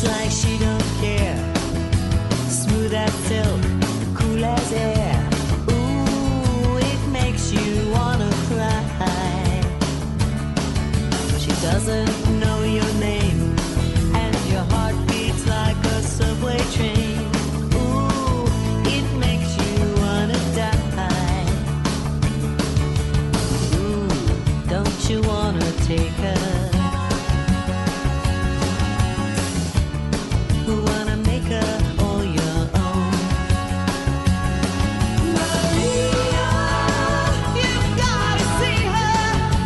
walks like she don't care, smooth as silk, cool as air. Ooh, it makes you wanna cry. She doesn't know your name, and your heart beats like a subway train. Ooh, it makes you wanna die. Ooh, don't you wanna take her? Wanna make her all your own. Maria, you've gotta see her.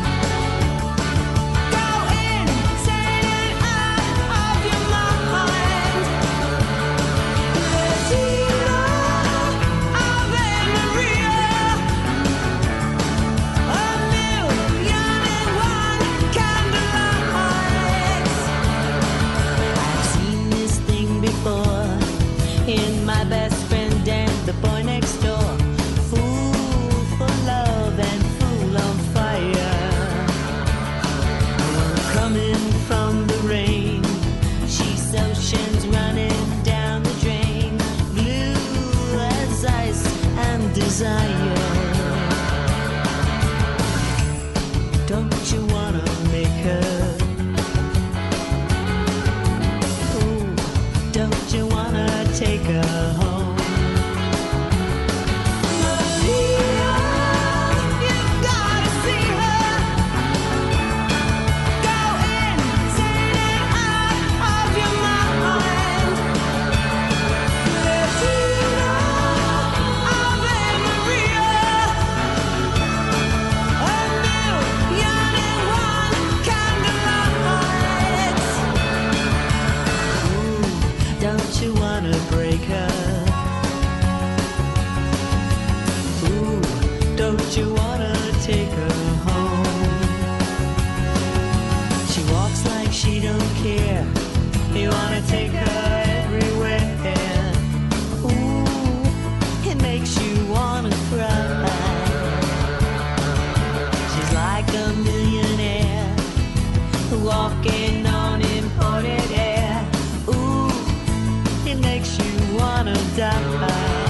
Go insane and out of your mind. Regina, Ave Maria, a million and one candlelights. I've seen this thing before in my best friend and the boy next door. Fool for love and fool on fire. Coming from the rain, she's oceans running down the drain. Blue as ice and desire. Don't you wanna make her? Ooh, don't you wanna take her home? Maria, you've gotta see her. Go insane and out of your mind. Regina, Ave Maria, a million and one candlelights. Ooh, don't you wanna break her? Ooh, don't you wanna take her home? She walks like she don't care. You wanna take her everywhere. Ooh, it makes you wanna cry. She's like a millionaire walking on imported air. Ooh, it makes you wanna die.